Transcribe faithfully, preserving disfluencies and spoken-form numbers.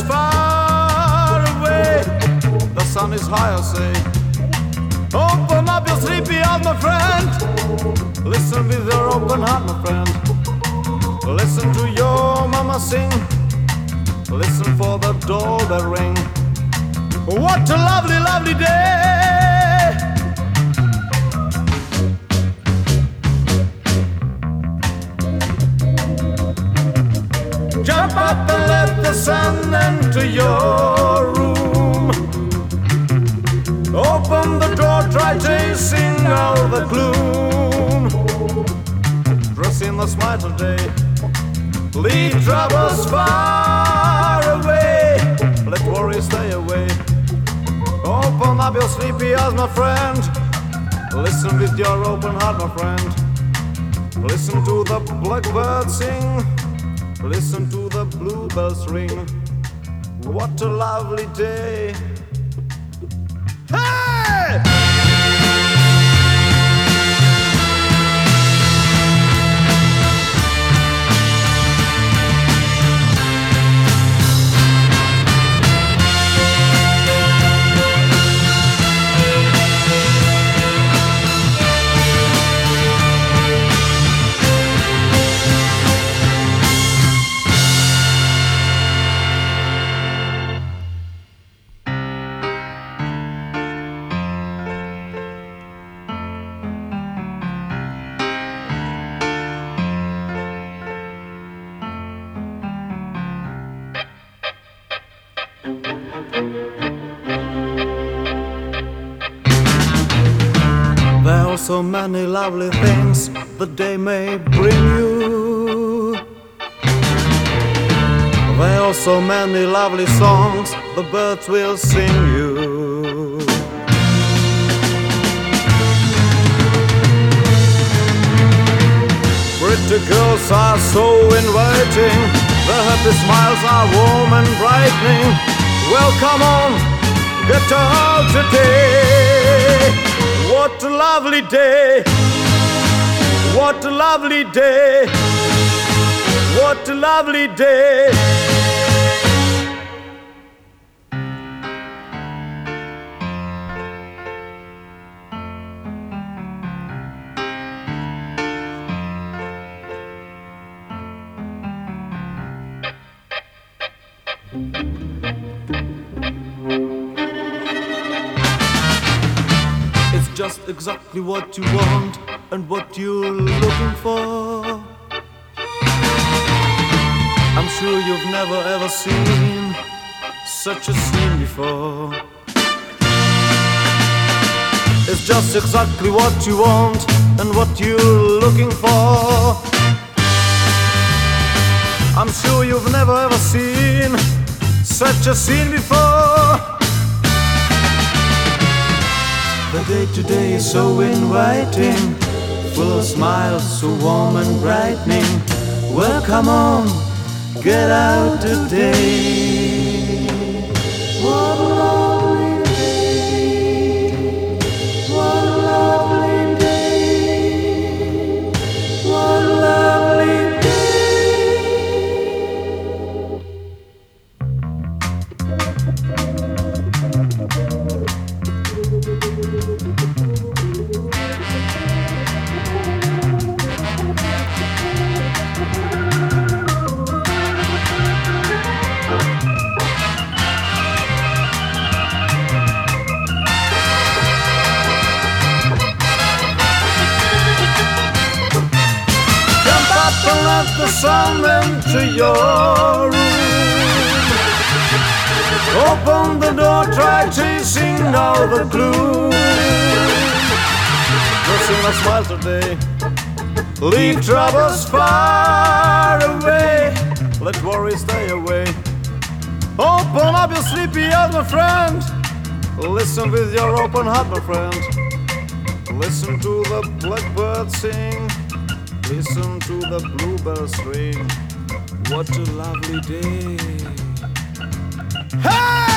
far away. The sun is high, I say. Open up your sleepy eyes, my friend. Listen with your open heart, my friend. Listen to your mama sing. Listen for the doorbell ring. What a lovely, lovely day. Jump up and let the sun enter your room. Open the door, try chasing out the gloom. Dress in the smile today. Leave troubles far away. Let worries stay away. Open up your sleepy eyes, my friend. Listen with your open heart, my friend. Listen to the blackbird sing. Listen to the bluebells ring. What a lovely day. Hey! There are so many lovely things the day may bring you. There are so many lovely songs the birds will sing you. Pretty girls are so inviting. Their happy smiles are warm and brightening. Well, come on, get out today. What a lovely day. What a lovely day. What a lovely day. It's just exactly what you want and what you're looking for. I'm sure you've never ever seen such a scene before. It's just exactly what you want and what you're looking for. I'm sure you've never ever seen such a scene before. The day today is so inviting, full of smiles, so warm and brightening. Well, come on, get out today. What a lovely day. What a lovely day. What a lovely day. Let the sun enter your room. Open the door, try chasing out the gloom. Just in a smile today. Leave troubles far away. Let worries stay away. Open up your sleepy eyes, my friend. Listen with your open heart, my friend. Listen to the blackbird sing. Listen to the bluebells ring. What a lovely day. Hey!